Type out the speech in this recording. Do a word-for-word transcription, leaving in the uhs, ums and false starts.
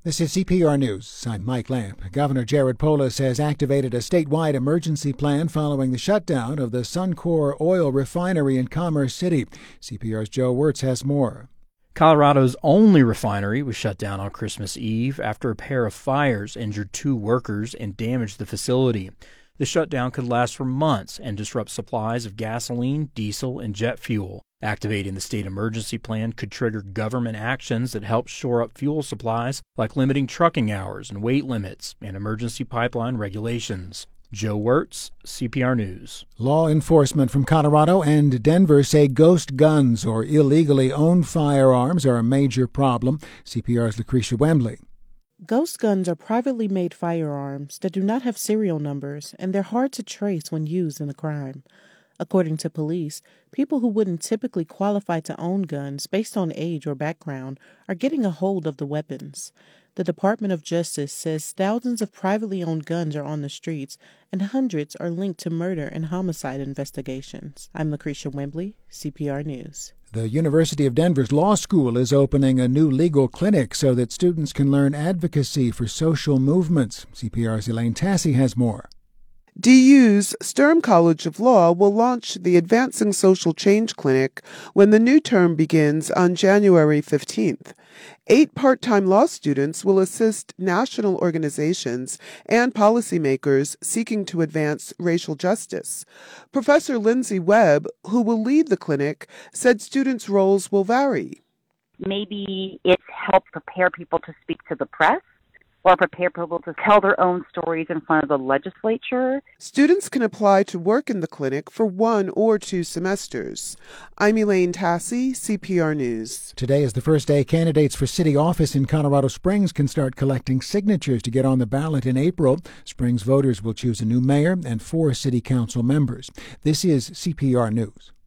This is C P R News. I'm Mike Lamp. Governor Jared Polis has activated a statewide emergency plan following the shutdown of the Suncor oil refinery in Commerce City. C P R's Joe Wirtz has more. Colorado's only refinery was shut down on Christmas Eve after a pair of fires injured two workers and damaged the facility. The shutdown could last for months and disrupt supplies of gasoline, diesel, and jet fuel. Activating the state emergency plan could trigger government actions that help shore up fuel supplies, like limiting trucking hours and weight limits and emergency pipeline regulations. Joe Wirtz, C P R News. Law enforcement from Colorado and Denver say ghost guns or illegally owned firearms are a major problem. C P R's Lucretia Wembley. Ghost guns are privately made firearms that do not have serial numbers, and they're hard to trace when used in a crime. According to police, people who wouldn't typically qualify to own guns based on age or background are getting a hold of the weapons. The Department of Justice says thousands of privately owned guns are on the streets, and hundreds are linked to murder and homicide investigations. I'm Lucretia Wembley, C P R News. The University of Denver's Law School is opening a new legal clinic so that students can learn advocacy for social movements. C P R's Elaine Tassi has more. D U's Sturm College of Law will launch the Advancing Social Change Clinic when the new term begins on January fifteenth. Eight part-time law students will assist national organizations and policymakers seeking to advance racial justice. Professor Lindsay Webb, who will lead the clinic, said students' roles will vary. Maybe it's helped prepare people to speak to the press, or prepare people to tell their own stories in front of the legislature. Students can apply to work in the clinic for one or two semesters. I'm Elaine Tassi, C P R News. Today is the first day candidates for city office in Colorado Springs can start collecting signatures to get on the ballot in April. Springs voters will choose a new mayor and four city council members. This is C P R News.